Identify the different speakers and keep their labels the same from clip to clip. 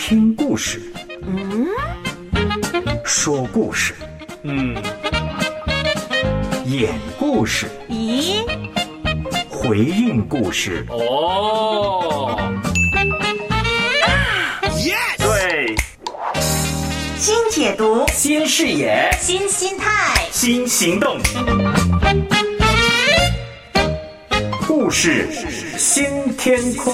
Speaker 1: 听故事，说故事，演故事，
Speaker 2: 咦，
Speaker 1: 回应故事。
Speaker 3: 哦，
Speaker 1: 对，
Speaker 2: 新解读，
Speaker 1: 新视野，
Speaker 2: 新心态，
Speaker 1: 新行动，故事新天空。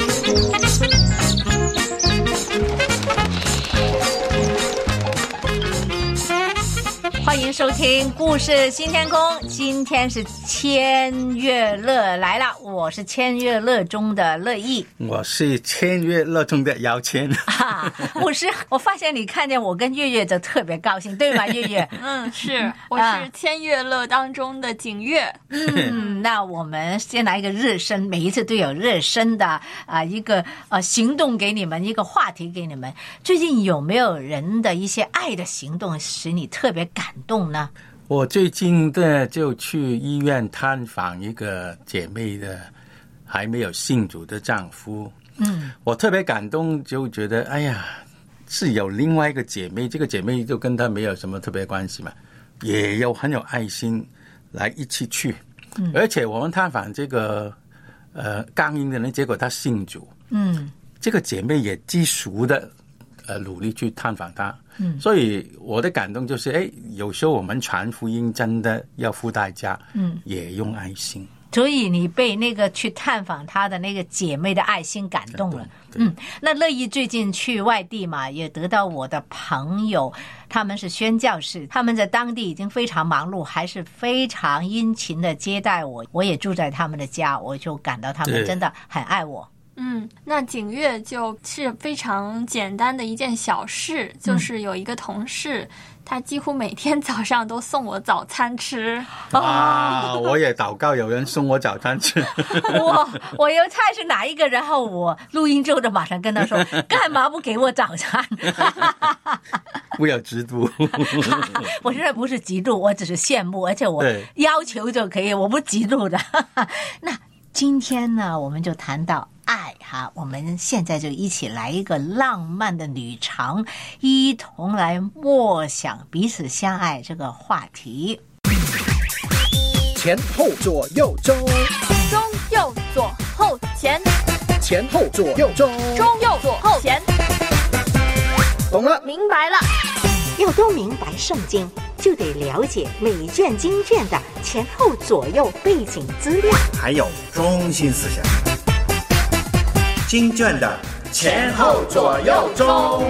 Speaker 2: 欢迎收听故事新天空。今天是千月乐来了，我是千月乐中的乐意，
Speaker 3: 我是千月乐中的姚谦。
Speaker 2: 我发现你看见我跟月月就特别高兴，对吧，月月？
Speaker 4: 是，我是千月乐当中的景月。
Speaker 2: 那我们先来一个热身，每一次都有热身的一个行动给你们，一个话题给你们。最近有没有人的一些爱的行动使你特别感动呢？
Speaker 3: 我最近就去医院探访一个姐妹的还没有信主的丈夫。我特别感动，就觉得哎呀，是有另外一个姐妹，这个姐妹就跟她没有什么特别关系嘛，也有很有爱心来一起去。而且我们探访这个刚硬的人，结果她信主。这个姐妹也基熟的努力去探访她。所以我的感动就是有时候我们传福音真的要付代价，也用爱心。
Speaker 2: 所以你被那个去探访她的那个姐妹的爱心感动了。那乐意最近去外地嘛，也得到我的朋友，他们是宣教士，他们在当地已经非常忙碌，还是非常殷勤的接待我，我也住在他们的家，我就感到他们真的很爱我。
Speaker 4: 那景月就是非常简单的一件小事，就是有一个同事，他几乎每天早上都送我早餐吃。
Speaker 3: 我也祷告有人送我早餐吃。
Speaker 2: 我又猜是哪一个，然后我录音之后就马上跟他说，干嘛不给我早餐？
Speaker 3: 不要嫉妒。
Speaker 2: 我现在不是嫉妒，我只是羡慕，而且我要求就可以，我不嫉妒的。那今天呢，我们就谈到爱哈，我们现在就一起来一个浪漫的旅程，一同来默想彼此相爱这个话题。
Speaker 5: 前后左右中，
Speaker 4: 中右左后前，
Speaker 5: 前后左右中，
Speaker 4: 中右左后前。
Speaker 5: 懂了，
Speaker 4: 明白了。
Speaker 6: 要都明白圣经，就得了解每卷经卷的前后左右背景资料，
Speaker 7: 还有中心思想。经卷的前后左右中。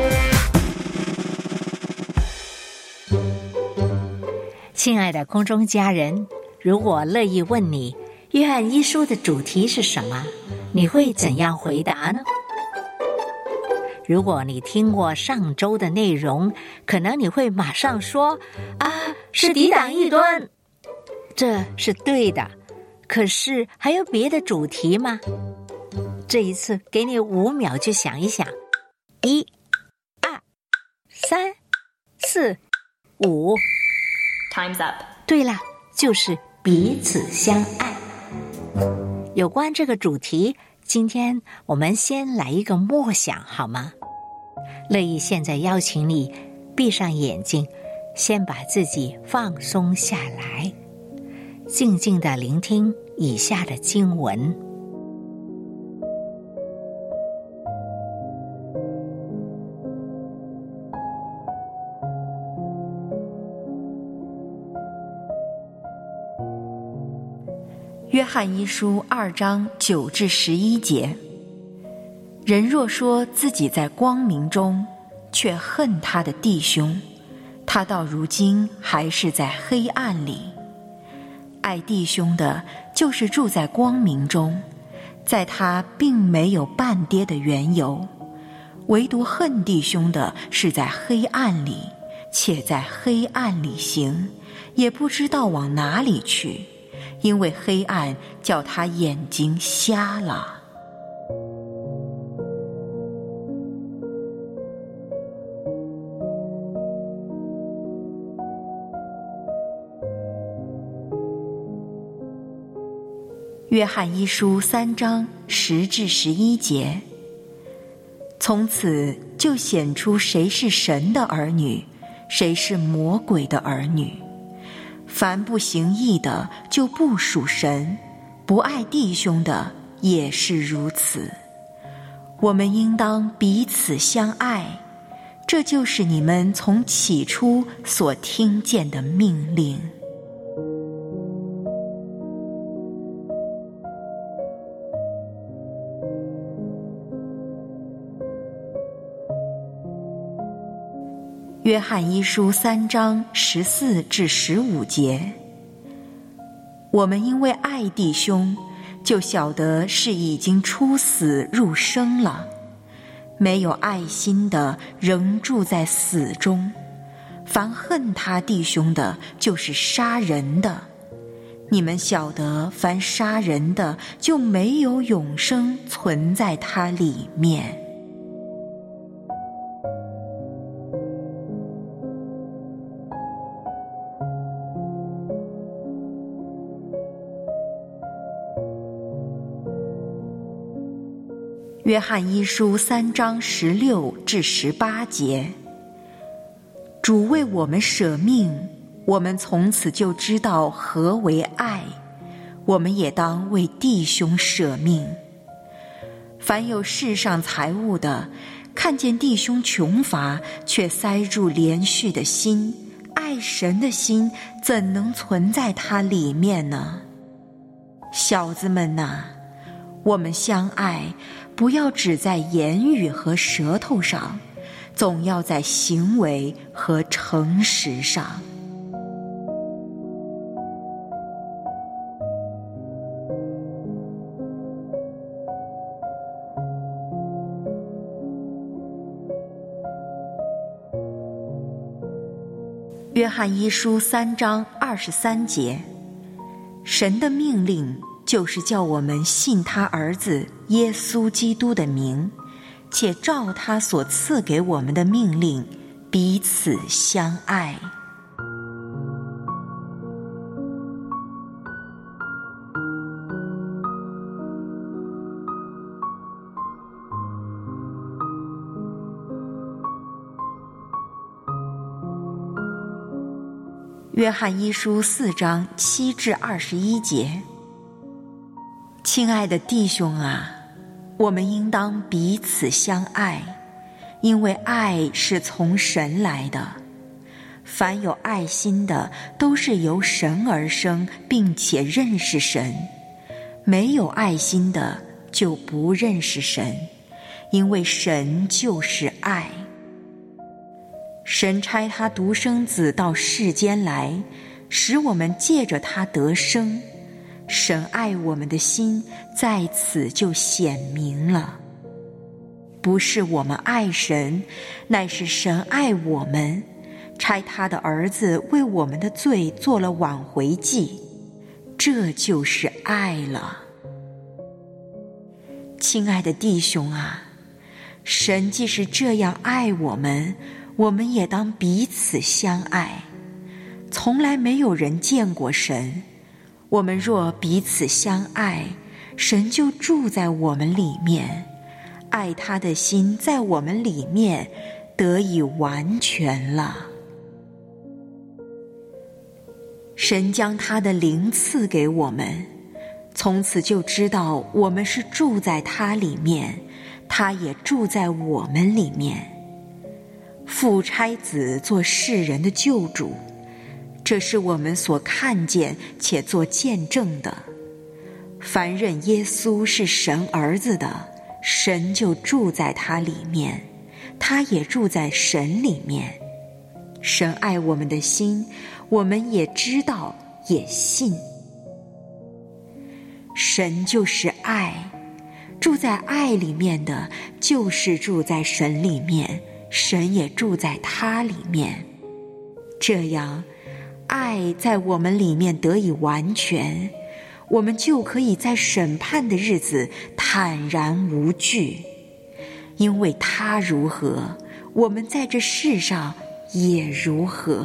Speaker 6: 亲爱的空中家人，如果乐意问你约翰一书的主题是什么，你会怎样回答呢？如果你听过上周的内容，可能你会马上说是抵挡异端。这是对的，可是还有别的主题吗？这一次给你5秒去想一想，1、2、3、4、5。
Speaker 4: Time's up。
Speaker 6: 对了，就是彼此相爱。有关这个主题，今天我们先来一个默想好吗？乐意现在邀请你闭上眼睛，先把自己放松下来，静静地聆听以下的经文。
Speaker 8: 约翰一书2章9至11节，人若说自己在光明中，却恨他的弟兄，他到如今还是在黑暗里。爱弟兄的，就是住在光明中，在他并没有半跌的缘由；唯独恨弟兄的，是在黑暗里，且在黑暗里行，也不知道往哪里去，因为黑暗叫他眼睛瞎了。约翰一书3章10至11节，从此就显出谁是神的儿女，谁是魔鬼的儿女。凡不行义的，就不属神；不爱弟兄的，也是如此。我们应当彼此相爱，这就是你们从起初所听见的命令。约翰一书3章14至15节，我们因为爱弟兄，就晓得是已经出死入生了。没有爱心的，仍住在死中。凡恨他弟兄的，就是杀人的。你们晓得，凡杀人的，就没有永生存在他里面。约翰一书3章16至18节，主为我们舍命，我们从此就知道何为爱，我们也当为弟兄舍命。凡有世上财物的，看见弟兄穷乏，却塞住连续的心，爱神的心怎能存在他里面呢？小子们哪，我们相爱，不要只在言语和舌头上，总要在行为和诚实上。约翰一书3章23节，神的命令就是叫我们信他儿子耶稣基督的名，且照他所赐给我们的命令，彼此相爱。约翰一书4章7至21节，亲爱的弟兄啊，我们应当彼此相爱，因为爱是从神来的。凡有爱心的，都是由神而生，并且认识神。没有爱心的，就不认识神，因为神就是爱。神差他独生子到世间来，使我们借着他得生。神爱我们的心在此就显明了，不是我们爱神，乃是神爱我们，差他的儿子为我们的罪做了挽回祭，这就是爱了。亲爱的弟兄啊，神既是这样爱我们，我们也当彼此相爱。从来没有人见过神，我们若彼此相爱，神就住在我们里面，爱他的心在我们里面得以完全了。神将他的灵赐给我们，从此就知道我们是住在他里面，他也住在我们里面。父差子做世人的救主，这是我们所看见且做见证的。凡认耶稣是神儿子的，神就住在他里面，他也住在神里面。神爱我们的心，我们也知道，也信。神就是爱，住在爱里面的，就是住在神里面，神也住在他里面。这样，爱在我们里面得以完全，我们就可以在审判的日子坦然无惧。因为他如何，我们在这世上也如何。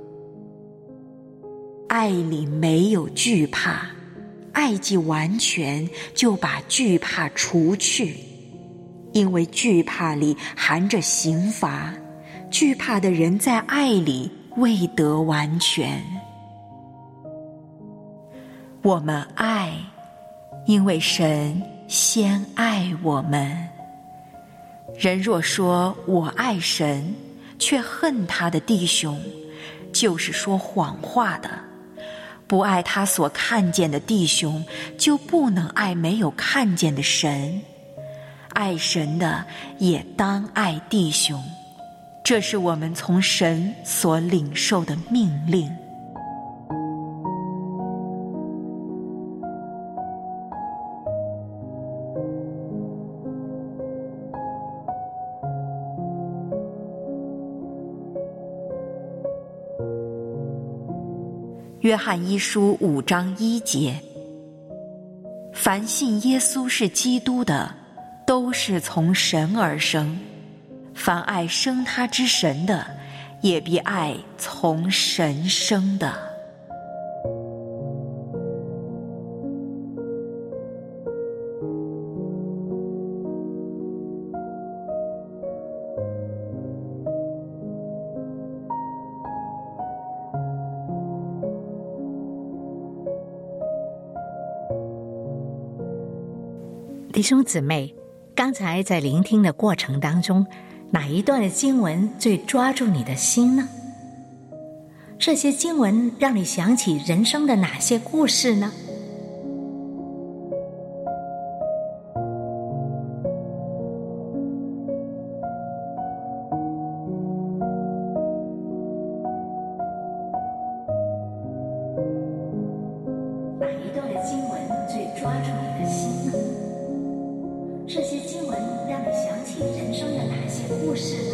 Speaker 8: 爱里没有惧怕，爱既完全，就把惧怕除去。 因为惧怕里含着刑罚，惧怕的人在爱里未得完全。我们爱，因为神先爱我们。人若说我爱神，却恨他的弟兄，就是说谎话的。不爱他所看见的弟兄，就不能爱没有看见的神。爱神的也当爱弟兄，这是我们从神所领受的命令。约翰一书5章1节，凡信耶稣是基督的，都是从神而生，凡爱生他之神的，也必爱从神生的。
Speaker 6: 弟兄姊妹，刚才在聆听的过程当中，哪一段的经文最抓住你的心呢？这些经文让你想起人生的哪些故事呢？哪一段的经文最抓住你的心呢？这些经文让你想起人生的哪些故事呢？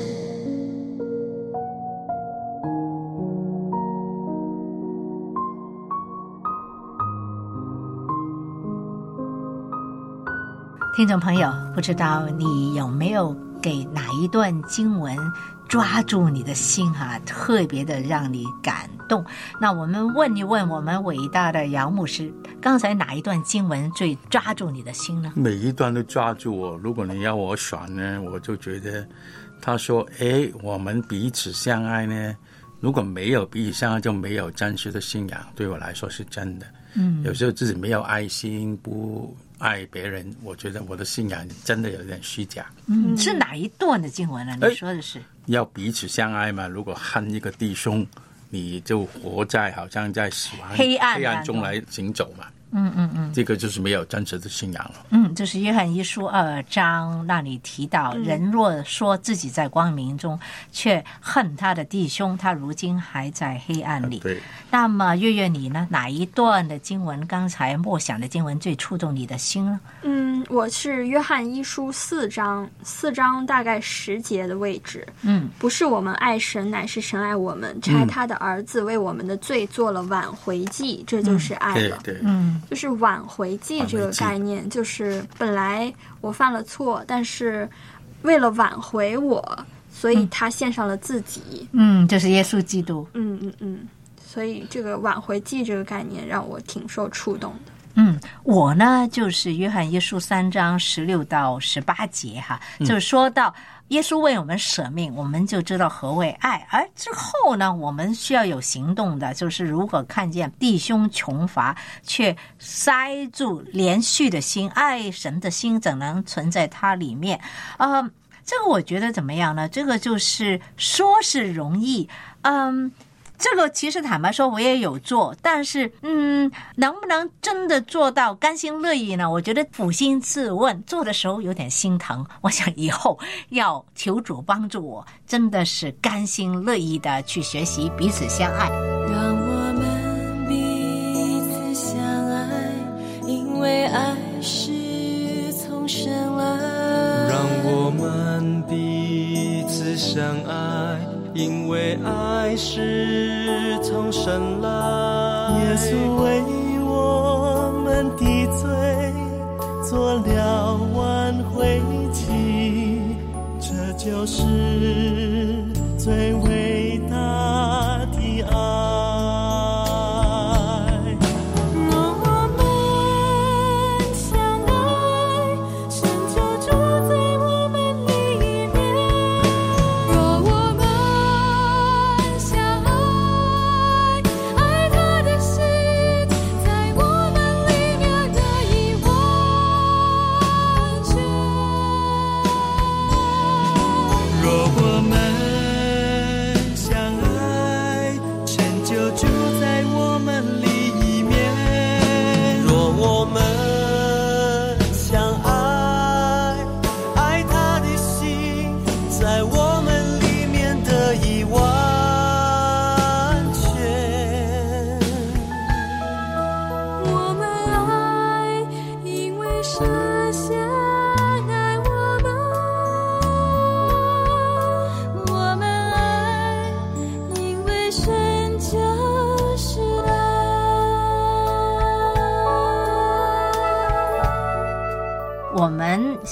Speaker 6: 听众朋友，不知道你有没有给哪一段经文抓住你的心特别的让你感动？那我们问一问我们伟大的姚牧师，刚才哪一段经文最抓住你的心呢？
Speaker 3: 每一段都抓住我。如果你要我选呢，我就觉得他说我们彼此相爱呢，如果没有彼此相爱，就没有真实的信仰。对我来说是真的。有时候自己没有爱心，不爱别人，我觉得我的信仰真的有点虚假。
Speaker 6: 是哪一段的经文呢？你说的是
Speaker 3: 要彼此相爱嘛。如果恨一个弟兄，你就活在好像在死亡黑暗中来行走嘛。这个就是没有真实的信仰了。
Speaker 6: 就是约翰一书2章那里提到，人若说自己在光明中，却恨他的弟兄，他如今还在黑暗里。
Speaker 3: 对。
Speaker 6: 那么月月你呢？哪一段的经文，刚才默想的经文最触动你的心呢？
Speaker 4: 我是约翰一书4章大概10节的位置。不是我们爱神，乃是神爱我们，差他的儿子为我们的罪做了挽回祭，这就是爱了。
Speaker 3: 对。
Speaker 4: 就是挽回祭这个概念，就是本来我犯了错，但是为了挽回我，所以他献上了自己。
Speaker 6: 就是耶稣基督。
Speaker 4: 所以这个挽回祭这个概念让我挺受触动的。
Speaker 6: 我呢就是约翰一书3章16到18节就是说到耶稣为我们舍命，我们就知道何谓爱。而之后呢，我们需要有行动的，就是如果看见弟兄穷乏，却塞住连续的心，爱神的心怎能存在他里面？这个我觉得怎么样呢？这个就是说是容易，这个其实坦白说我也有做，但是能不能真的做到甘心乐意呢？我觉得扪心自问，做的时候有点心疼。我想以后要求主帮助我，真的是甘心乐意的去学习彼此相爱。
Speaker 9: 让我们彼此相爱，因为爱是从神来。
Speaker 10: 让我们彼此相爱，因为爱是从神来。耶稣为我们的罪做了挽回祭，这就是最伟大的爱。
Speaker 9: 若我们相爱，神就住在我们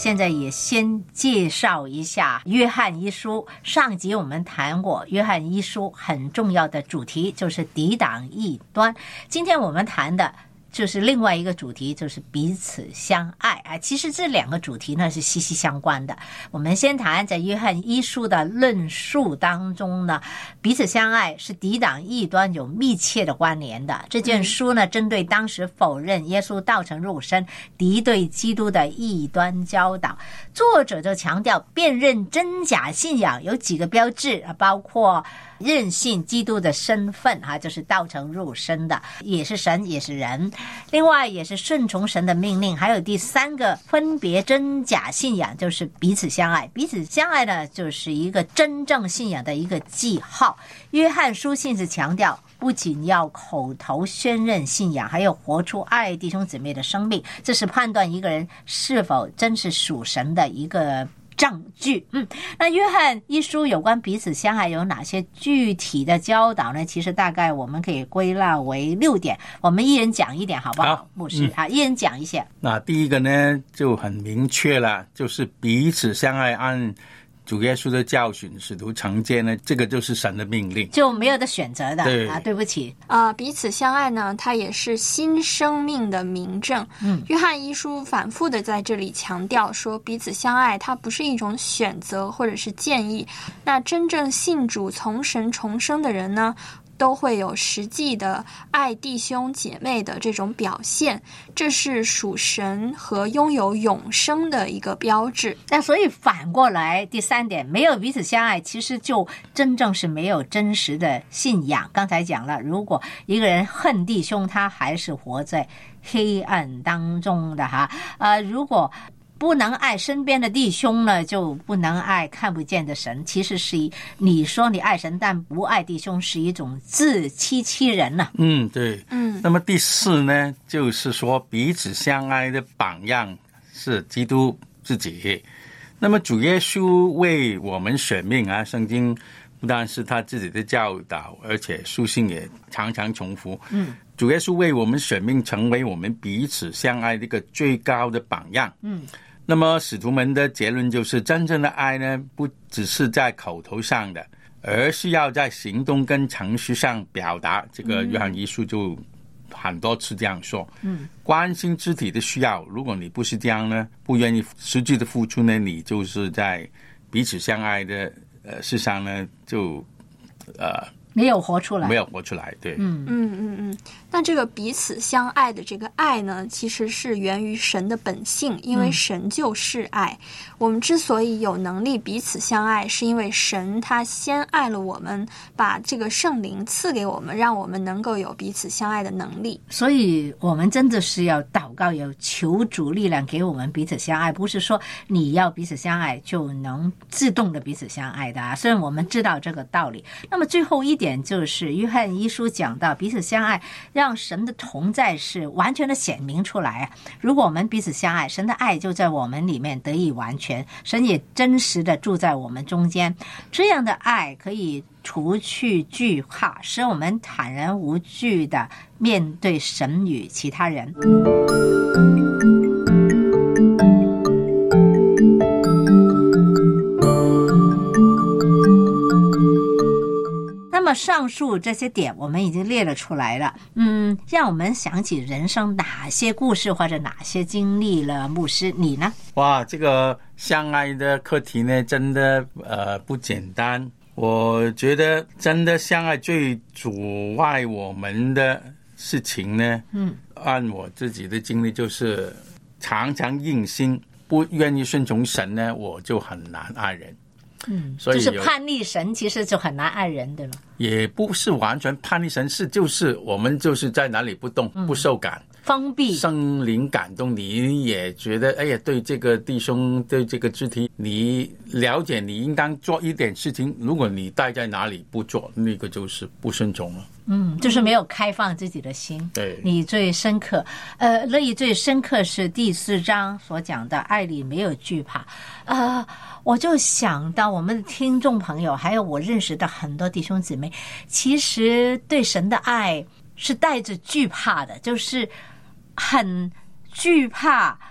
Speaker 2: 现在也先介绍一下约翰一书。上集我们谈过约翰一书很重要的主题就是抵挡异端，今天我们谈的就是另外一个主题，就是彼此相爱啊。其实这两个主题呢是息息相关的。我们先谈在约翰一书的论述当中呢，彼此相爱是抵挡异端有密切的关联的。这卷书呢，针对当时否认耶稣道成肉身、敌对基督的异端教导，作者就强调辨认真假信仰有几个标志，包括认信基督的身份就是道成肉身的，也是神也是人，另外也是顺从神的命令。还有第三个分别真假信仰，就是彼此相爱。彼此相爱呢，就是一个真正信仰的一个记号。约翰书信是强调不仅要口头宣认信仰，还要活出爱弟兄姊妹的生命，这是判断一个人是否真是属神的一个证据。那约翰一书有关彼此相爱有哪些具体的教导呢？其实大概我们可以归纳为6点，我们一人讲一点好不好？牧师一人讲一些。
Speaker 3: 那第一个呢就很明确了，就是彼此相爱，按主耶稣的教训使徒成诫呢，这个就是神的命令，
Speaker 2: 就没有的选择的。对不起
Speaker 4: 彼此相爱呢，它也是新生命的明证。约翰一书反复的在这里强调说，彼此相爱它不是一种选择或者是建议。那真正信主从神重生的人呢，都会有实际的爱弟兄姐妹的这种表现，这是属神和拥有永生的一个标志。
Speaker 2: 那所以反过来，第3点，没有彼此相爱，其实就真正是没有真实的信仰。刚才讲了，如果一个人恨弟兄，他还是活在黑暗当中的如果不能爱身边的弟兄呢，就不能爱看不见的神。其实是你说你爱神，但不爱弟兄，是一种自欺人了。
Speaker 3: 对。那么第4呢，就是说彼此相爱的榜样是基督自己。那么主耶稣为我们舍命圣经不但是他自己的教导，而且书信也常常重复。主耶稣为我们舍命，成为我们彼此相爱的一个最高的榜样。那么使徒们的结论就是，真正的爱呢，不只是在口头上的，而是要在行动跟程序上表达。这个约翰一书就很多次这样说。关心肢体的需要，如果你不是这样呢，不愿意实际的付出呢，你就是在彼此相爱的事上呢，就
Speaker 2: 没有活出来，
Speaker 3: 对。
Speaker 4: 那这个彼此相爱的这个爱呢，其实是源于神的本性，因为神就是爱。我们之所以有能力彼此相爱，是因为神他先爱了我们，把这个圣灵赐给我们，让我们能够有彼此相爱的能力。
Speaker 2: 所以我们真的是要祷告，有求主力量给我们彼此相爱，不是说你要彼此相爱就能自动的彼此相爱的虽然我们知道这个道理。那么最后一点就是约翰一书讲到彼此相爱，让神的同在是完全的显明出来如果我们彼此相爱，神的爱就在我们里面得以完全，神也真实的住在我们中间。这样的爱可以除去惧怕，使我们坦然无惧的面对神与其他人。那么上述这些点我们已经列了出来了，让我们想起人生哪些故事或者哪些经历了。牧师，你呢？
Speaker 3: 哇，这个相爱的课题呢，真的不简单。我觉得真的相爱最阻碍我们的事情呢，按我自己的经历就是常常硬心，不愿意顺从神呢，我就很难爱人。
Speaker 2: 所以就是叛逆神，其实就很难爱人，对吗？
Speaker 3: 也不是完全叛逆神，就是我们就是在哪里不动，不受感，
Speaker 2: 封闭，
Speaker 3: 圣灵感动，你也觉得哎呀，对这个弟兄，对这个肢体，你了解你应当做一点事情，如果你待在哪里不做，那个就是不顺从了。
Speaker 2: 就是没有开放自己的心。
Speaker 3: 对，
Speaker 2: 你最深刻，乐意最深刻是第4章所讲的爱里没有惧怕。我就想到我们的听众朋友，还有我认识的很多弟兄姊妹，其实对神的爱是带着惧怕的，就是很惧怕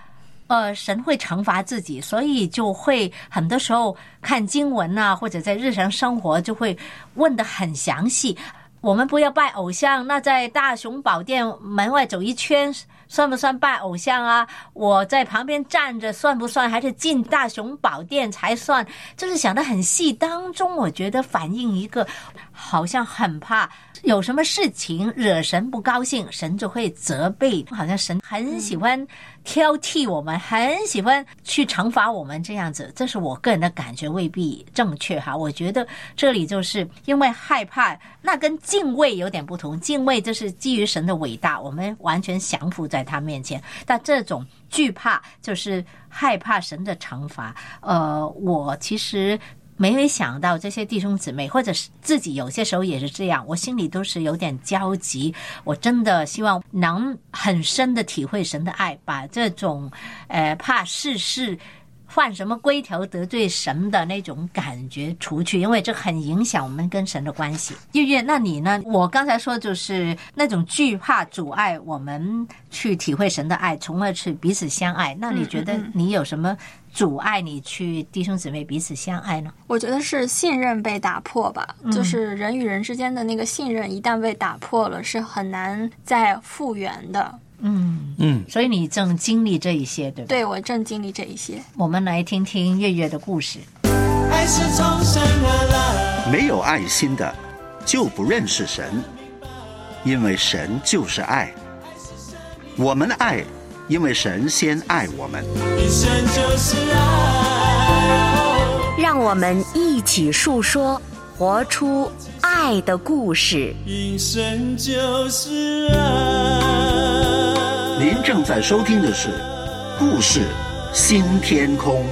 Speaker 2: 神会惩罚自己，所以就会很多时候看经文啊，或者在日常生活就会问得很详细。我们不要拜偶像，那在大雄宝殿门外走一圈算不算拜偶像啊？我在旁边站着算不算？还是进大雄宝殿才算？就是想得很细，当中我觉得反映一个好像很怕有什么事情惹神不高兴，神就会责备，好像神很喜欢挑剔我们，很喜欢去惩罚我们这样子。这是我个人的感觉，未必正确哈。我觉得这里就是因为害怕，那跟敬畏有点不同。敬畏就是基于神的伟大，我们完全降服在他面前，但这种惧怕就是害怕神的惩罚。我其实没有想到这些弟兄姊妹，或者是自己有些时候也是这样，我心里都是有点焦急。我真的希望能很深的体会神的爱，把这种怕事事犯什么规条得罪神的那种感觉除去，因为这很影响我们跟神的关系。月月，那你呢？我刚才说就是那种惧怕阻碍我们去体会神的爱，从而去彼此相爱。那你觉得你有什么阻碍你去弟兄姊妹彼此相爱呢？
Speaker 4: 我觉得是信任被打破吧，就是人与人之间的那个信任一旦被打破了，是很难再复原的。
Speaker 2: 所以你正经历这一些，对吧？
Speaker 4: 对，我正经历这一些。
Speaker 2: 我们来听听月月的故事。
Speaker 10: 爱是从神而来，
Speaker 7: 没有爱心的就不认识神，因为神就是爱。我们爱，因为神先爱我们。
Speaker 10: 神就是爱，
Speaker 6: 让我们一起述说，活出爱的故事。
Speaker 10: 因神就是爱。
Speaker 7: 您正在收听的是故事新天空。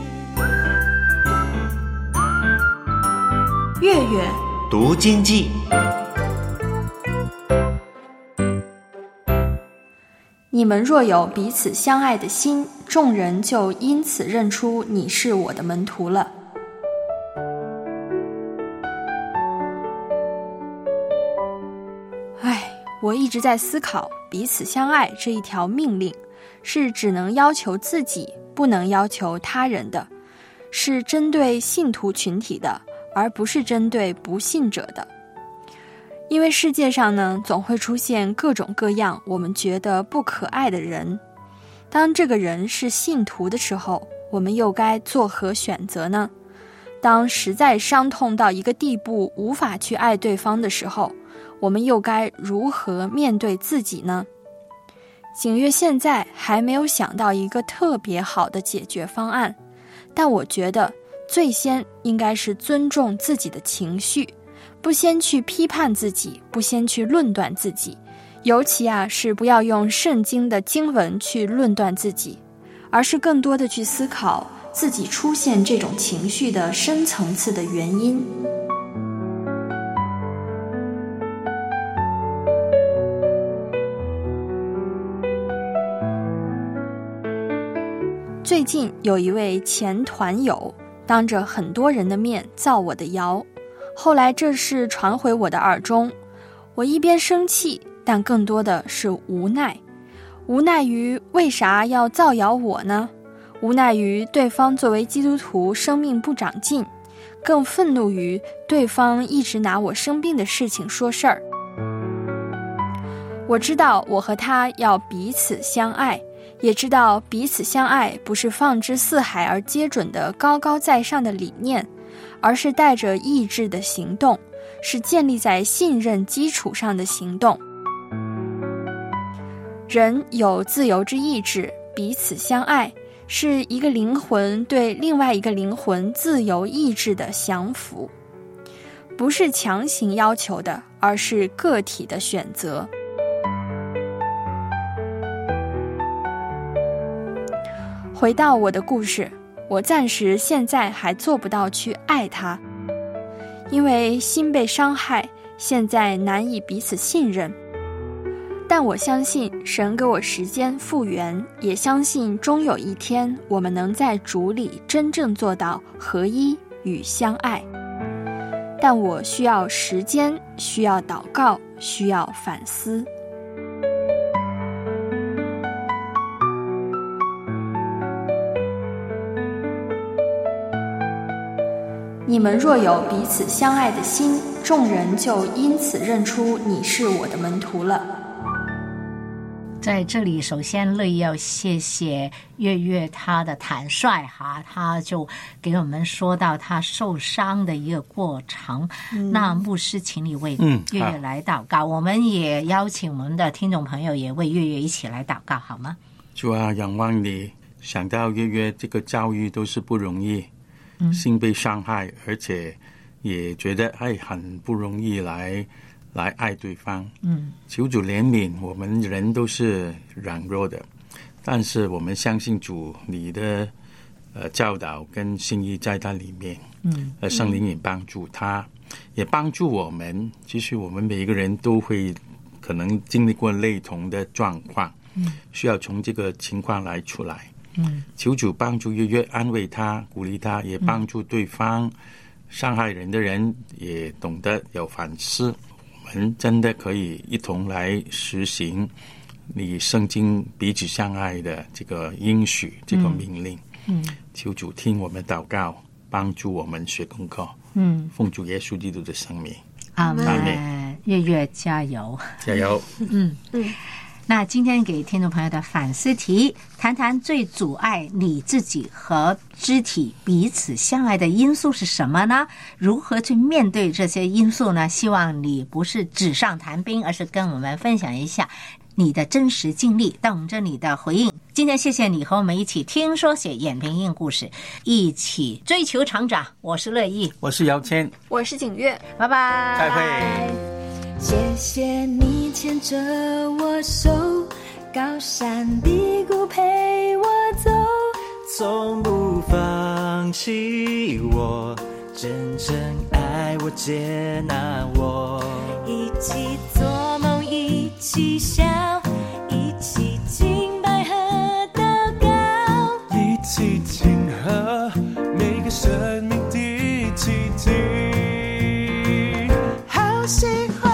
Speaker 8: 月月
Speaker 7: 读经济。
Speaker 4: 你们若有彼此相爱的心，众人就因此认出你是我的门徒了。我一直在思考彼此相爱这一条命令，是只能要求自己，不能要求他人的，是针对信徒群体的，而不是针对不信者的。因为世界上呢，总会出现各种各样我们觉得不可爱的人。当这个人是信徒的时候，我们又该作何选择呢？当实在伤痛到一个地步无法去爱对方的时候，我们又该如何面对自己呢？景月现在还没有想到一个特别好的解决方案，但我觉得最先应该是尊重自己的情绪，不先去批判自己，不先去论断自己，尤其是不要用圣经的经文去论断自己，而是更多的去思考自己出现这种情绪的深层次的原因。最近有一位前团友当着很多人的面造我的谣，后来这事传回我的耳中，我一边生气，但更多的是无奈。无奈于为啥要造谣我呢？无奈于对方作为基督徒生命不长进，更愤怒于对方一直拿我生病的事情说事儿。我知道我和他要彼此相爱，也知道彼此相爱不是放之四海而皆准的高高在上的理念，而是带着意志的行动，是建立在信任基础上的行动。人有自由之意志，彼此相爱是一个灵魂对另外一个灵魂自由意志的降服，不是强行要求的，而是个体的选择。回到我的故事，我暂时现在还做不到去爱他，因为心被伤害，现在难以彼此信任。但我相信神给我时间复原，也相信终有一天我们能在主里真正做到合一与相爱。但我需要时间，需要祷告，需要反思。 你们若有彼此相爱的心，众人就因此认出你是我的门徒了。
Speaker 2: 在这里，首先乐意要谢谢月月他的坦率哈，他就给我们说到他受伤的一个过程。那牧师，请你为月月来祷告，我们也邀请我们的听众朋友也为月月一起来祷告，好吗？
Speaker 3: 主啊，仰望你，想到月月这个遭遇都是不容易，心被伤害，而且也觉得很不容易来爱对方。求主怜悯，我们人都是软弱的，但是我们相信主，你的教导跟心意在他里面。圣灵也帮助他，也帮助我们。其实我们每一个人都会可能经历过类同的状况，需要从这个情况来出来。求主帮助月月，安慰他，鼓励他，也帮助对方伤害人的人也懂得有反思。我们真的可以一同来实行你圣经彼此相爱的这个应许，这个命令。求主听我们祷告，帮助我们学功课。奉主耶稣基督的圣名，
Speaker 2: 阿们。月月加油，
Speaker 3: 加油。
Speaker 2: 那今天给听众朋友的反思题，谈谈最阻碍你自己和肢体彼此相爱的因素是什么呢？如何去面对这些因素呢？希望你不是纸上谈兵，而是跟我们分享一下你的真实经历，等着你的回应。今天谢谢你和我们一起听说写眼平印故事，一起追求成长。我是乐意，
Speaker 3: 我是姚谦，
Speaker 4: 我是景月，
Speaker 2: 拜拜，
Speaker 3: 再会。
Speaker 9: 谢谢你牵着我手，高山低谷陪我走，
Speaker 10: 从不放弃我，真正爱我，接纳我，
Speaker 9: 一起做梦，一起笑，一起敬拜和祷告，
Speaker 10: 一起庆贺每个生命的奇迹。
Speaker 9: 好喜欢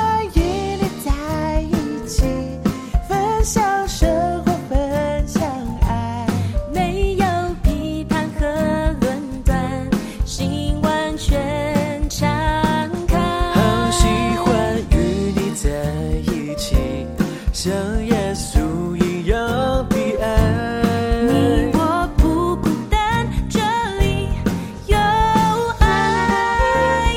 Speaker 10: 像耶稣一样的爱，
Speaker 9: 你我不孤单，这里有爱。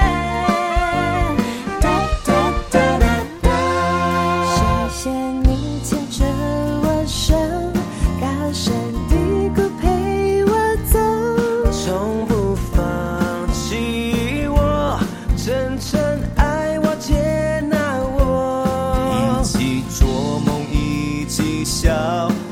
Speaker 9: 谢谢你牵着我手，高山低谷陪我走，
Speaker 10: 从不放弃我，真正爱我，接纳我，一起做梦，一起笑。